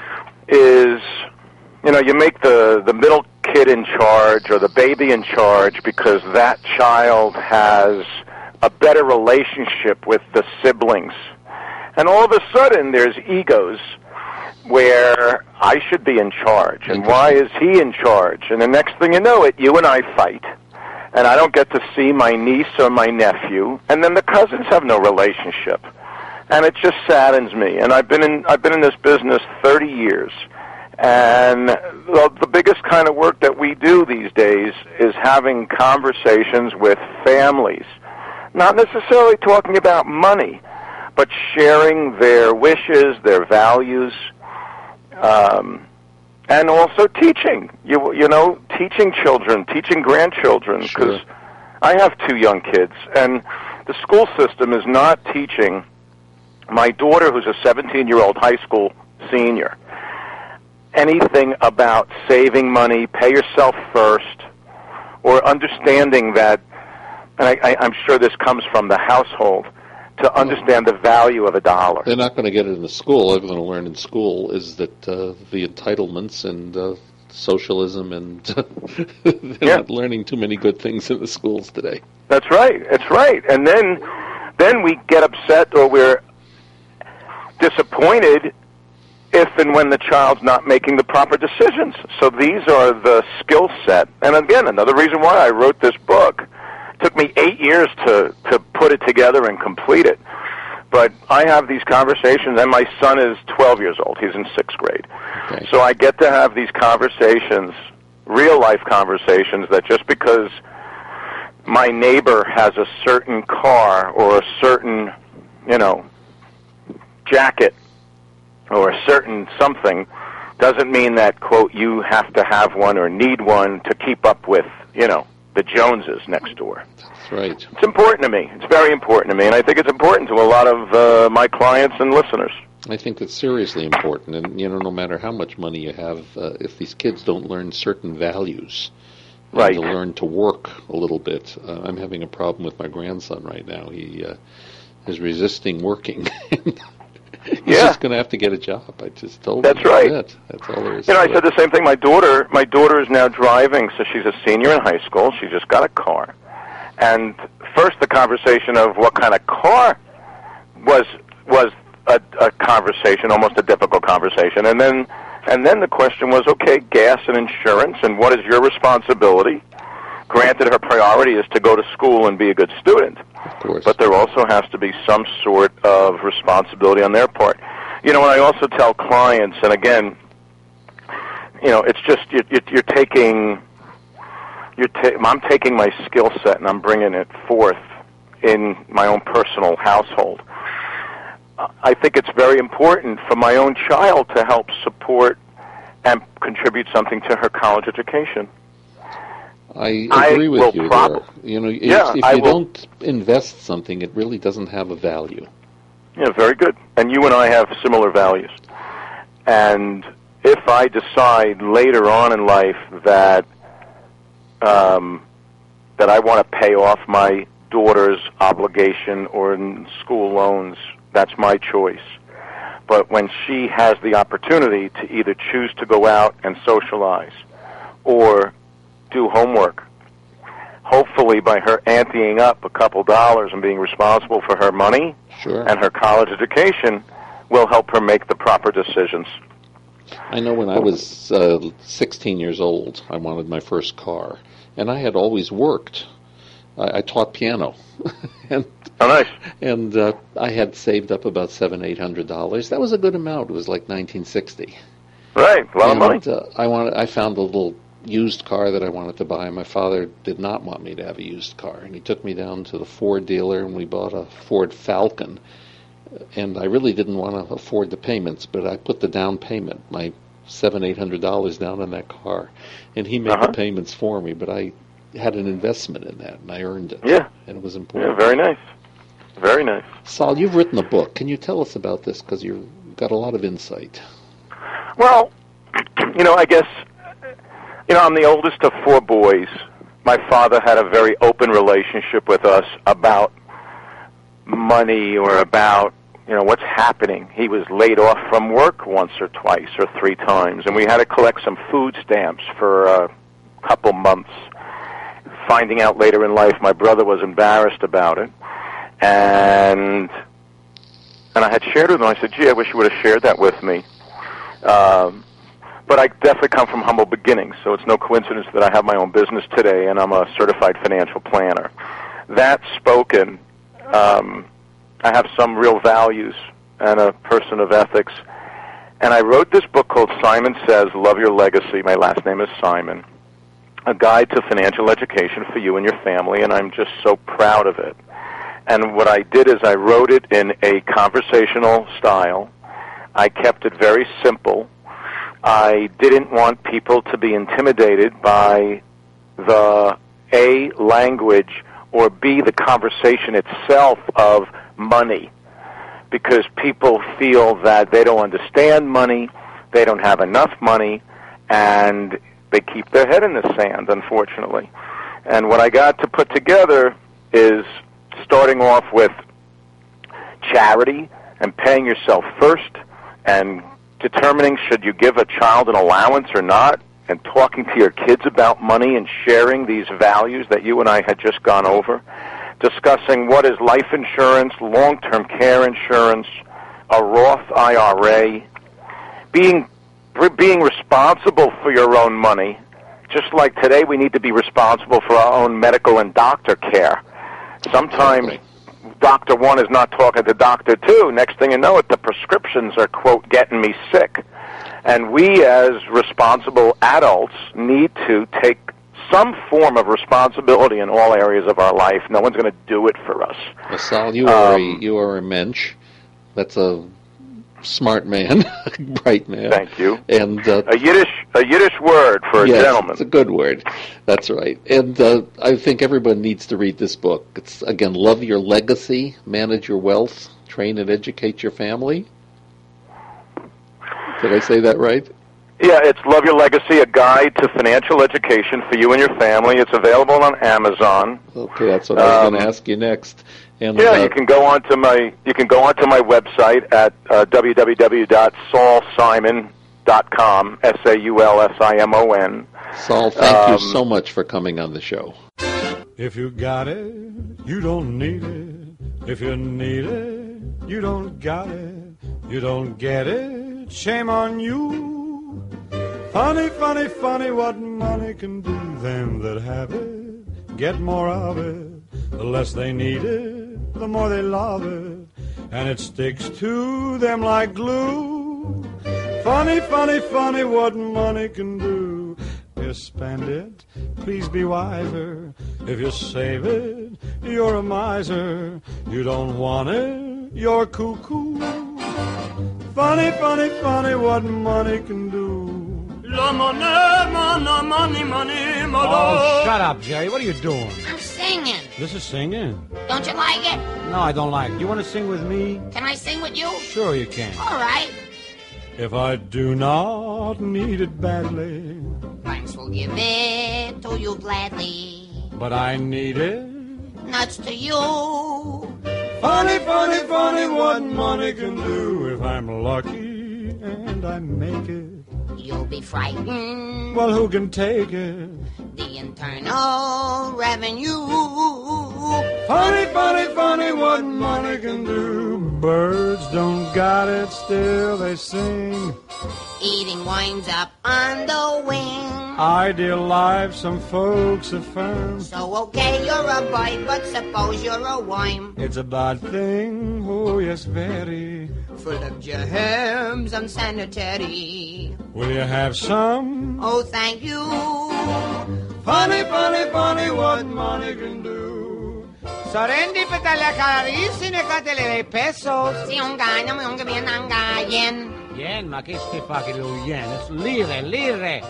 is, you know, you make the, the middle kid in charge or the baby in charge because that child has a better relationship with the siblings. And all of a sudden, there's egos where I should be in charge, and why is he in charge? And the next thing you know it, you and I fight, and I don't get to see my niece or my nephew, and then the cousins have no relationship, and it just saddens me. And I've been in I've been in this business thirty years, and the, the biggest kind of work that we do these days is having conversations with families, not necessarily talking about money, but sharing their wishes, their values, um, and also teaching. You you know, teaching children, teaching grandchildren, because sure. I have two young kids, and the school system is not teaching my daughter, who's a seventeen-year-old high school senior, anything about saving money, pay yourself first, or understanding that, and I, I, I'm sure this comes from the household, to understand the value of a dollar. They're not going to get it in the school. All they're going to learn in school is that uh, the entitlements and uh, socialism, and they're yeah. not learning too many good things in the schools today. That's right. That's right. And then, then we get upset or we're disappointed if and when the child's not making the proper decisions. So these are the skill set. And again, another reason why I wrote this book. Took me eight years to, to put it together and complete it. But I have these conversations, and my son is twelve years old. He's in sixth grade. Okay. So I get to have these conversations, real-life conversations, that just because my neighbor has a certain car or a certain, you know, jacket or a certain something doesn't mean that, quote, you have to have one or need one to keep up with, you know, the Joneses next door. That's right. It's important to me. It's very important to me, and I think it's important to a lot of uh, my clients and listeners. I think that's seriously important, and you know, no matter how much money you have, uh, if these kids don't learn certain values, and Right. to learn to work a little bit. Uh, I'm having a problem with my grandson right now. He uh, is resisting working. He's Yeah. just going to have to get a job. I just told That's him. right. That's it. That's all there is You know, to I said it. the same thing. My daughter, my daughter is now driving, so she's a senior in high school. She just got a car, and first the conversation of what kind of car was was a, a conversation, almost a difficult conversation, and then and then the question was, okay, gas and insurance, and what is your responsibility? Granted, her priority is to go to school and be a good student, Of course. but there also has to be some sort of responsibility on their part. You know, and I also tell clients, and again, you know, it's just you're, you're, you're taking, you're ta- I'm taking my skill set and I'm bringing it forth in my own personal household. I think it's very important for my own child to help support and contribute something to her college education. I I agree with will you prob- there. You know, if, Yeah, if I you will- don't invest something, it really doesn't have a value. Yeah, very good. And you and I have similar values. And if I decide later on in life that um, that I want to pay off my daughter's obligation or in school loans, that's my choice. But when she has the opportunity to either choose to go out and socialize or do homework, hopefully by her anteing up a couple dollars and being responsible for her money Sure. and her college education, will help her make the proper decisions. I know when I was uh, sixteen years old, I wanted my first car, and I had always worked. I, I taught piano, and Oh, nice. and uh, I had saved up about seven, eight hundred dollars. That was a good amount. It was like nineteen sixty. Right, a lot and, of money. Uh, I wanted. I found a little used car that I wanted to buy. My father did not want me to have a used car, and he took me down to the Ford dealer, and we bought a Ford Falcon. And I really didn't want to afford the payments, but I put the down payment, my seven, eight hundred dollars down on that car, and he made Uh-huh. the payments for me. But I had an investment in that, and I earned it. Yeah. And it was Yeah, important. very nice. Very nice. Saul, you've written a book. Can you tell us about this? Because you've got a lot of insight. Well, you know, I guess, you know, I'm the oldest of four boys. My father had a very open relationship with us about money or about, you know, what's happening. He was laid off from work once or twice or three times, and we had to collect some food stamps for a couple months. Finding out later in life, my brother was embarrassed about it, and and I had shared with him. I said, "Gee, I wish you would have shared that with me." Um, but I definitely come from humble beginnings, so it's no coincidence that I have my own business today, and I'm a certified financial planner. That spoken, um, I have some real values and a person of ethics. And I wrote this book called Simon Says, Love Your Legacy. My last name is Simon. A guide to financial education for you and your family, and I'm just so proud of it. And what I did is I wrote it in a conversational style. I kept it very simple. I didn't want people to be intimidated by the A, language, or B, the conversation itself of money, because people feel that they don't understand money, they don't have enough money, and they keep their head in the sand, unfortunately. And what I got to put together is starting off with charity and paying yourself first, and determining should you give a child an allowance or not, and talking to your kids about money and sharing these values that you and I had just gone over, discussing what is life insurance, long-term care insurance, a Roth I R A, being being responsible for your own money. Just like today, we need to be responsible for our own medical and doctor care. Sometimes Doctor One is not talking to Doctor Two. Next thing you know it, the prescriptions are, quote, getting me sick. And we as responsible adults need to take some form of responsibility in all areas of our life. No one's going to do it for us. Well, Sal, you are Um, a, you are a mensch. That's a smart man, bright man. Thank you. And uh, A Yiddish, a Yiddish word for a yes, gentleman. it's a good word. That's right. And uh, I think everyone needs to read this book. It's, again, Love Your Legacy, Manage Your Wealth, Train and Educate Your Family. Did I say that right? Yeah, it's Love Your Legacy, a guide to financial education for you and your family. It's available on Amazon. Okay, that's what I was Um, going to ask you next. And, Yeah, uh, you can go onto my you can go onto my website at uh, w w w dot saul simon dot com, S A U L S I M O N. Saul, thank Um, you so much for coming on the show. If you got it, you don't need it. If you need it, you don't got it. You don't get it, shame on you. Funny, funny, funny what money can do. Them that have it, get more of it. The less they need it, the more they love it. And it sticks to them like glue. Funny, funny, funny what money can do. If you spend it, please be wiser. If you save it, you're a miser. You don't want it, you're cuckoo. Funny, funny, funny what money can do. La money, money, money, money, money. Oh, shut up, Jerry. What are you doing? I'm singing. This is singing. Don't you like it? No, I don't like it. You want to sing with me? Can I sing with you? Sure you can. All right. If I do not need it badly, Banks will give it to you gladly. but I need it. Nuts to you. Funny, funny, funny what money can do. If I'm lucky and I make it, You'll be frightened. well, who can take it? The Internal Revenue. Funny, funny, funny what money can do. Birds don't got it, still they sing. Eating winds up on the wing. Ideal life, some folks have found. So okay, you're a boy, but suppose you're a worm. It's a bad thing, oh yes, very. Full of germs, unsanitary. Will you have some? Oh, thank you. Funny, funny, funny what money can do. Serendipitale carissime catele pesos. Si un gana, un gana, yen. Yen, ma che sti fucking little yen? It's lire, lire.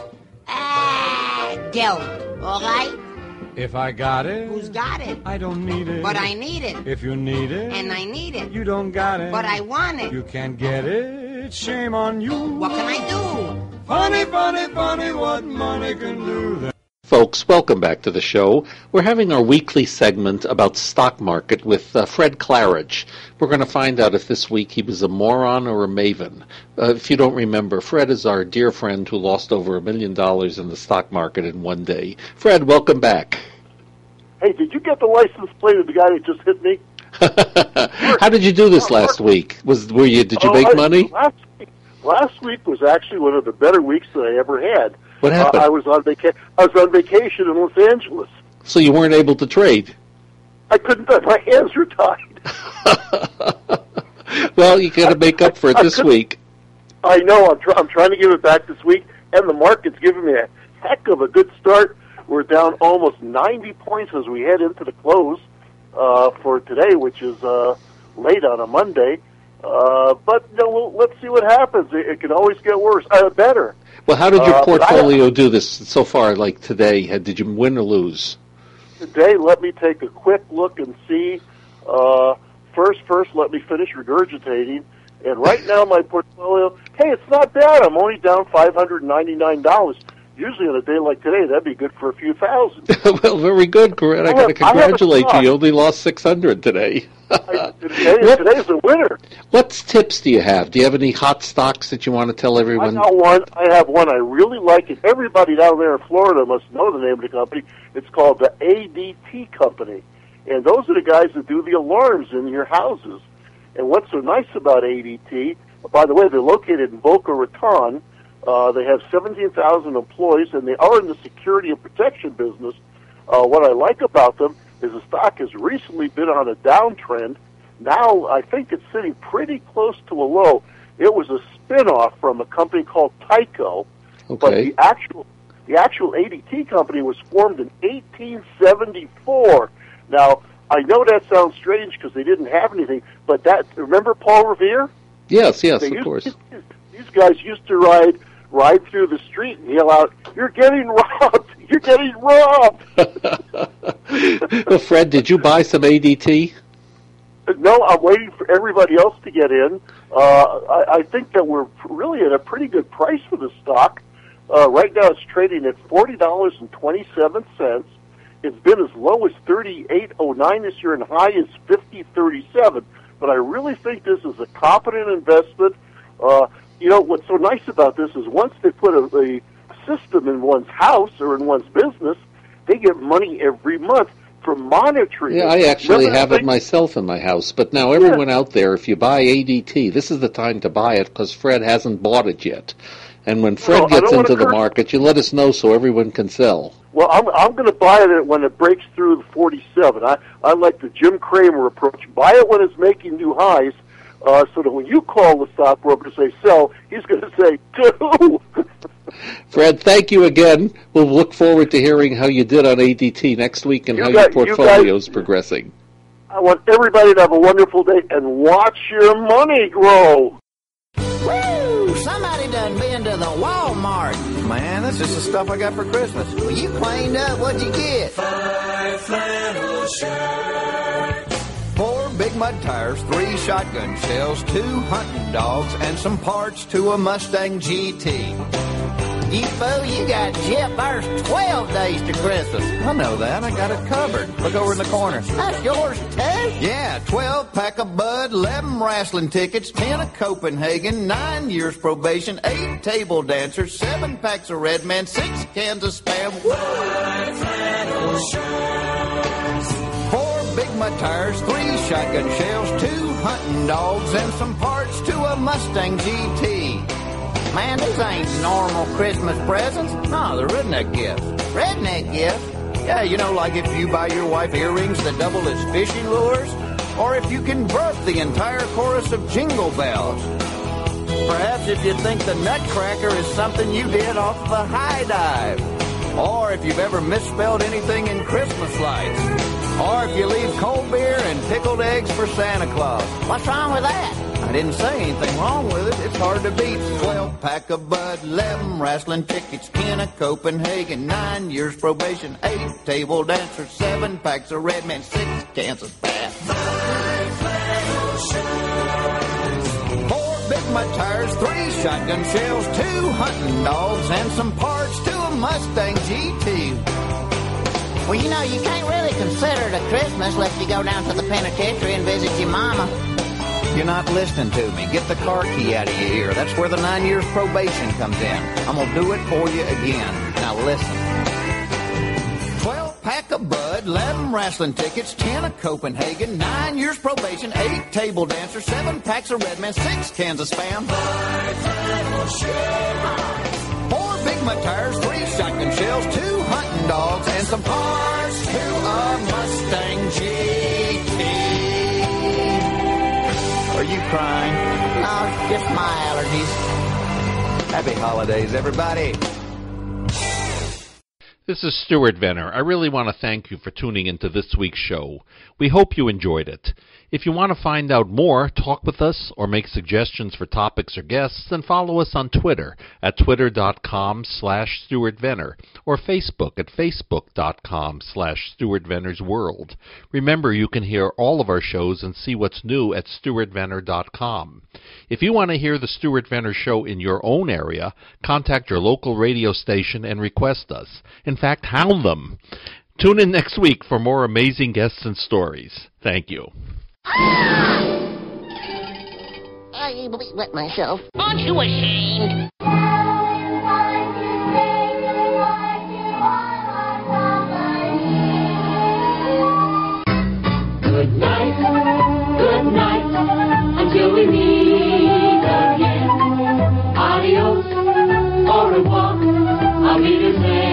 Ah, geld, all right? If I got it, Who's got it? I don't need it. But I need it. If you need it, And I need it. you don't got it. But I want it. You can't get it, shame on you. What can I do? Funny, funny, funny what money can do. Folks, welcome back to the show. We're having our weekly segment about stock market with uh, Fred Claridge. We're going to find out if this week he was a moron or a maven. Uh, if you don't remember, Fred is our dear friend who lost over a million dollars in the stock market in one day. Fred, welcome back. Hey, did you get the license plate of the guy that just hit me? How did you do this last week? Was were you? Did you Oh, make I- money? Last week, last week was actually one of the better weeks that I ever had. What happened? Uh, I was on vaca- I was on vacation in Los Angeles. So you weren't able to trade? I couldn't. My hands were tied. Well, you got to make up for it I this couldn't- week. I know. I'm, try- I'm trying to give it back this week, and the market's giving me a heck of a good start. We're down almost ninety points as we head into the close uh, for today, which is uh, late on a Monday. Uh, but you know, we'll, let's see what happens. It, it can always get worse, uh, better. Well, how did your Uh, but I- portfolio do this so far, like today? Had- Did you win or lose? Today, let me take a quick look and see. Uh, first, first, let me finish regurgitating. And right now, my portfolio, hey, it's not bad. I'm only down five hundred ninety-nine dollars. Usually on a day like today, that'd be good for a few thousand. Well, very good, Corinne. I I got to have- I have a congratulate you. thought. You only lost six hundred today. Today, today's the winner. What tips do you have? Do you have any hot stocks that you want to tell I everyone? got one. I have one I really like, and everybody down there in Florida must know the name of the company. It's called the A D T Company, and those are the guys that do the alarms in your houses. And what's so nice about A D T? By the way, they're located in Boca Raton. Uh, they have seventeen thousand employees, and they are in the security and protection business. Uh, what I like about them is the stock has recently been on a downtrend. Now I think it's sitting pretty close to a low. It was a spin-off from a company called Tyco, but Okay. the actual the actual A D T company was formed in eighteen seventy-four. Now I know that sounds strange because they didn't have anything, but that remember Paul Revere? Yes, yes, They of used- course. These guys used to ride ride through the street and yell out, "You're getting robbed! You're getting robbed!" Well, Fred, did you buy some A D T? No, I'm waiting for everybody else to get in. Uh, I, I think that we're really at a pretty good price for the stock. Uh, right now it's trading at forty dollars and twenty-seven cents. It's been as low as thirty-eight oh nine this year and high as fifty thirty-seven. But I really think this is a competent investment. Uh, you know, what's so nice about this is once they put a, a system in one's house or in one's business, they get money every month for monitoring. Yeah, I actually have it myself in my house. But now everyone out there, if you buy A D T, this is the time to buy it because Fred hasn't bought it yet. And when Fred Well, I gets don't into wanna the cur- market, you let us know so everyone can sell. Well, I'm I'm going to buy it when it breaks through the forty-seven. I I like the Jim Cramer approach. Buy it when it's making new highs, uh, so that when you call the stockbroker and say sell, he's going to say two. Fred, thank you again. We'll look forward to hearing how you did on A D T next week and You how got- your you portfolio is guys- progressing. I want everybody to have a wonderful day and watch your money grow. Woo! Somebody done been to the Walmart. Man, that's just the stuff I got for Christmas. Well, you cleaned up. What'd you get? Five flannel shirts. Four big mud tires, three shotgun shells, two hunting dogs, and some parts to a Mustang G T. You fool, you got Jeff. There's twelve days to Christmas. I know that. I got it covered. Look over in the corner. That's yours, too? Yeah, twelve pack of Bud, eleven wrestling tickets, ten of Copenhagen, nine years probation, eight table dancers, seven packs of Red Man, six cans of Spam. Five flannel shirts. Four big mud tires, three shotgun shells, two hunting dogs, and some parts to a Mustang G T. Man, these ain't normal Christmas presents. No, they're redneck gifts. Redneck gifts? Yeah, you know, like if you buy your wife earrings that double as fishing lures, or if you convert the entire chorus of Jingle Bells. Perhaps if you think the Nutcracker is something you did off of a high dive, or if you've ever misspelled anything in Christmas lights, or if you leave cold beer and pickled eggs for Santa Claus. What's wrong with that? I didn't say anything wrong with it. It's hard to beat. Twelve pack of Bud, eleven wrestling tickets, ten of Copenhagen, nine years probation, eight table dancers, seven packs of Red Man, six cans of Bath. Five flannel shirts. Four big mud tires, three shotgun shells, two hunting dogs, and some parts to a Mustang G T. Well, you know, you can't really consider it a Christmas unless you go down to the penitentiary and visit your mama. You're not listening to me. Get the car key out of your ear. That's where the nine years probation comes in. I'm going to do it for you again. Now listen. twelve pack of Bud, eleven wrestling tickets, ten of Copenhagen, nine years probation, eight table dancers, seven packs of Red Man, six cans of Spam. Five flannel shirts. Four big mud tires, three shotgun shells, two hunting dogs, and some parts to a Mustang G T. Are you crying? No, it's just my allergies. Happy holidays, everybody. This is Stuart Venner. I really want to thank you for tuning into this week's show. We hope you enjoyed it. If you want to find out more, talk with us, or make suggestions for topics or guests, then follow us on Twitter at twitter.com slash Stuart Venner or Facebook at facebook.com slash Stuart Venner's World. Remember, you can hear all of our shows and see what's new at stuart venner dot com. If you want to hear the Stuart Venner Show in your own area, contact your local radio station and request us. In fact, hound them. Tune in next week for more amazing guests and stories. Thank you. I wet myself. Aren't you ashamed? Good night, good night, until we meet again. Adios, au revoir, I'll be the same.